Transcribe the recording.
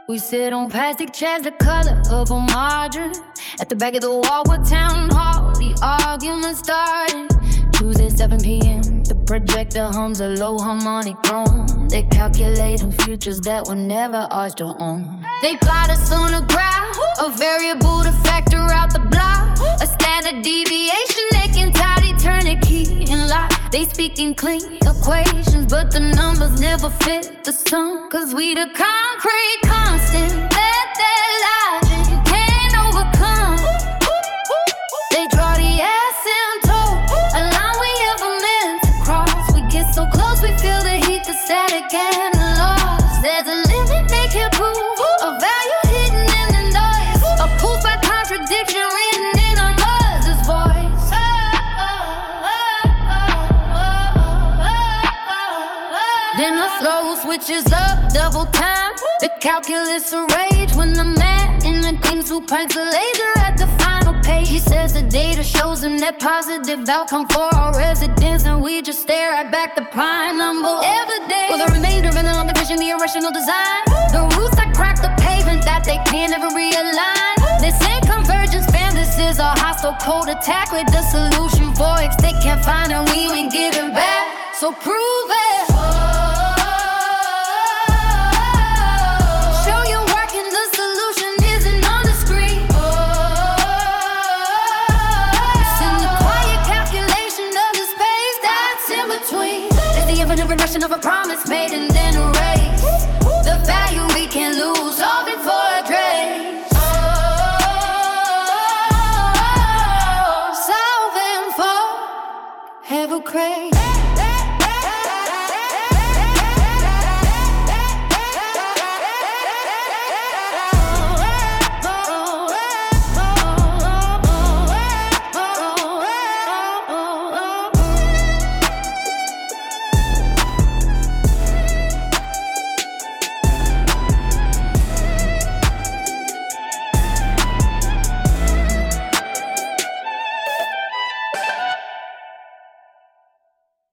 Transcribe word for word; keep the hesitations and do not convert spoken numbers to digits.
We sit on plastic chairs the color of a margarine. At the back of the wall, what town hall? The argument started. Tuesday, seven p.m. The projector hums a low harmonic drone. They calculating futures that were never ours to own. They plot us on a graph, a variable to factor out the block, a standard deviation they can tie eternity in life. They speak in clean equations, but the numbers never fit the sum. Cause we the concrete constant that their logic can't overcome. They draw the asymptote, a line we ever meant to cross. We get so close, we feel the heat, the static and the loss. There's a limit they can't prove, a value hidden in the noise, a proof by contradiction written in our mother's voice. Then the flow switches up, double time. The calculus of rage when the man in the things who pranks the laser at the final page. He says the data shows him that positive outcome for our residents, and we just stare at back the prime number every day. For the remainder of the vision, the irrational design, the roots that crack the pavement that they can't ever realign. This ain't convergence, fam, this is a hostile cold attack with the solution for X they can't find, and we ain't giving back. So prove it. Of a promise made and then erased. The value we can lose, solving for a trace. Oh, solving for ever crazy.